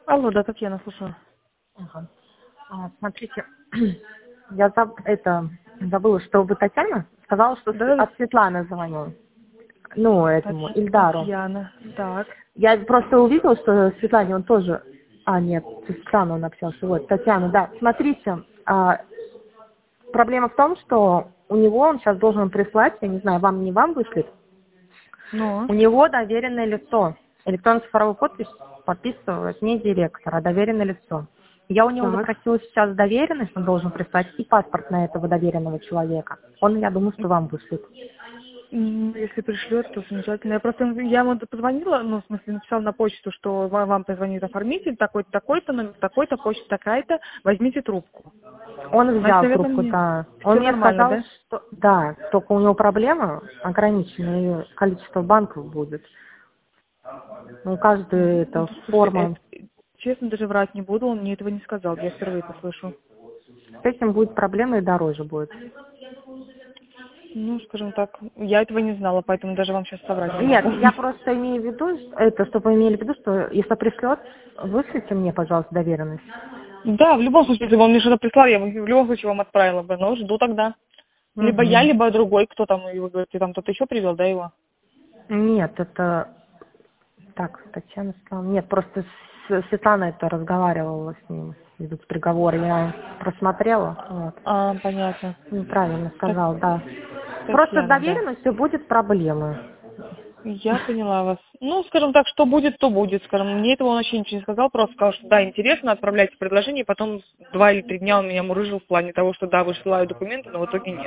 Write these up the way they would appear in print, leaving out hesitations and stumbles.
Алло, да, Татьяна, слушаю. Ага. Смотрите, я забыла, что вы Татьяна сказала, что Да, от Светланы звоню. Ну, этому, Ильдару. Татьяна. Так. Я просто увидела, что Светлане он тоже... нет, Светлана он общался. Вот, Татьяна, да. Смотрите, проблема в том, что у него он сейчас должен прислать, я не знаю, вам не вам вышлет, Ну, у него доверенное лицо. Электронно-цифровую подпись подписывает не директор, а доверенное лицо. Я у него так. запросила сейчас доверенность, он должен прислать, и паспорт на этого доверенного человека. Он, я думаю, что вам вышлет. Если пришлет, то замечательно. Я ему позвонила, ну, в смысле, написала на почту, что вам позвонит оформитель, такой-то, такой-то, номер такой-то, почта такая-то, возьмите трубку. Он Значит, взял наверное, трубку, мне да. Он все мне нормально, сказал, да? что да, только у него проблема, ограниченное количество банков будет. Ну, каждая эта Слушайте, форма, честно, даже врать не буду, он мне этого не сказал, я впервые это слышу. с этим будет проблема и дороже будет. Ну, скажем так, я этого не знала, поэтому даже вам сейчас соврать не Нет, могу. я просто имею в виду, чтобы вы имели в виду, что если пришлет, вышлите мне, пожалуйста, доверенность. Да, в любом случае, если бы он мне что-то прислал, я бы в любом случае вам отправила бы, но жду тогда. Либо я, Угу. либо другой, кто там, и вы говорите, там кто-то еще привел, да, его? Нет, это... Так, Татьяна сказала. Нет, просто Светлана это разговаривала с ним. Идут приговоры. Я просмотрела. Вот. Понятно. Неправильно сказал, да. Просто с Татьяна, да. доверенностью будет проблемы. Я поняла вас. Ну, скажем так, что будет, то будет. Скажем, мне этого он вообще ничего не сказал, просто сказал, что да, интересно, отправляйте предложение, и потом 2 или 3 дня он меня мурыжил в плане того, что да, высылаю документы, но в итоге нет.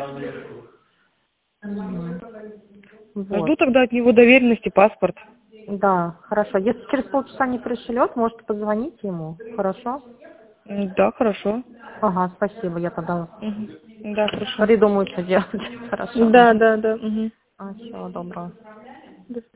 Мгм. Жду Вот. тогда от него доверенности, паспорт. Да, хорошо. Если через полчаса не пришлет, можете позвонить ему. Хорошо? Да, хорошо. Ага, спасибо. Я тогда Мгм. Да, хорошо. придумаю, что делать. Хорошо. Да, да, да. Мгм. Всего доброго.